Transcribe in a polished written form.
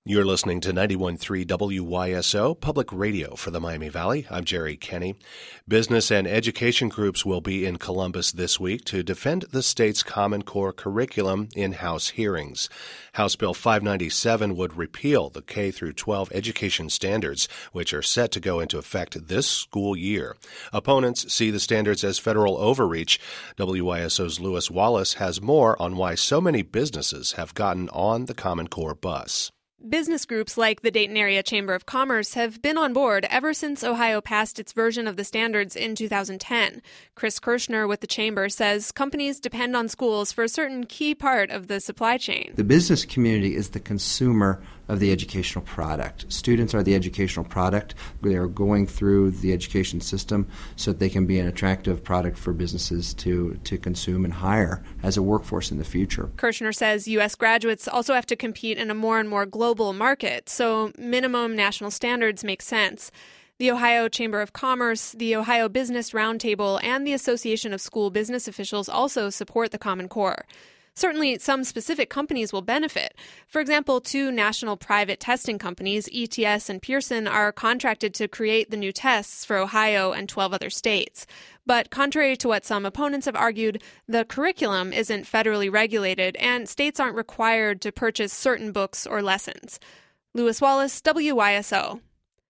You're listening to 91.3 WYSO, public radio for the Miami Valley. I'm Jerry Kenny. Business and education groups will be in Columbus this week to defend the state's Common Core curriculum in House hearings. House Bill 597 would repeal the K-12 education standards, which are set to go into effect this school year. Opponents see the standards as federal overreach. WYSO's Lewis Wallace has more on why so many businesses have gotten on the Common Core bus. Business groups like the Dayton Area Chamber of Commerce have been on board ever since Ohio passed its version of the standards in 2010. Chris Kirschner with the Chamber says companies depend on schools for a certain key part of the supply chain. The business community is the consumer of the educational product. Students are the educational product. They are going through the education system so that they can be an attractive product for businesses to consume and hire as a workforce in the future. Kirschner says U.S. graduates also have to compete in a more and more global market, so minimum national standards make sense. The Ohio Chamber of Commerce, the Ohio Business Roundtable, and the Association of School Business Officials also support the Common Core. Certainly, some specific companies will benefit. For example, two national private testing companies, ETS and Pearson, are contracted to create the new tests for Ohio and 12 other states. But contrary to what some opponents have argued, the curriculum isn't federally regulated, and states aren't required to purchase certain books or lessons. Lewis Wallace, WYSO.